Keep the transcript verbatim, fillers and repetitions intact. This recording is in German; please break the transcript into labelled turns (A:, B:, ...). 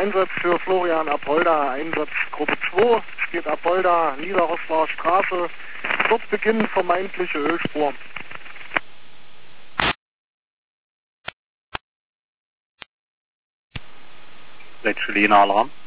A: Einsatz für Florian Apolda, Einsatzgruppe zwei, steht Apolda, Niederroslar Straße, dort beginnen vermeintliche Ölspur.
B: Sechs Chilena Alarm.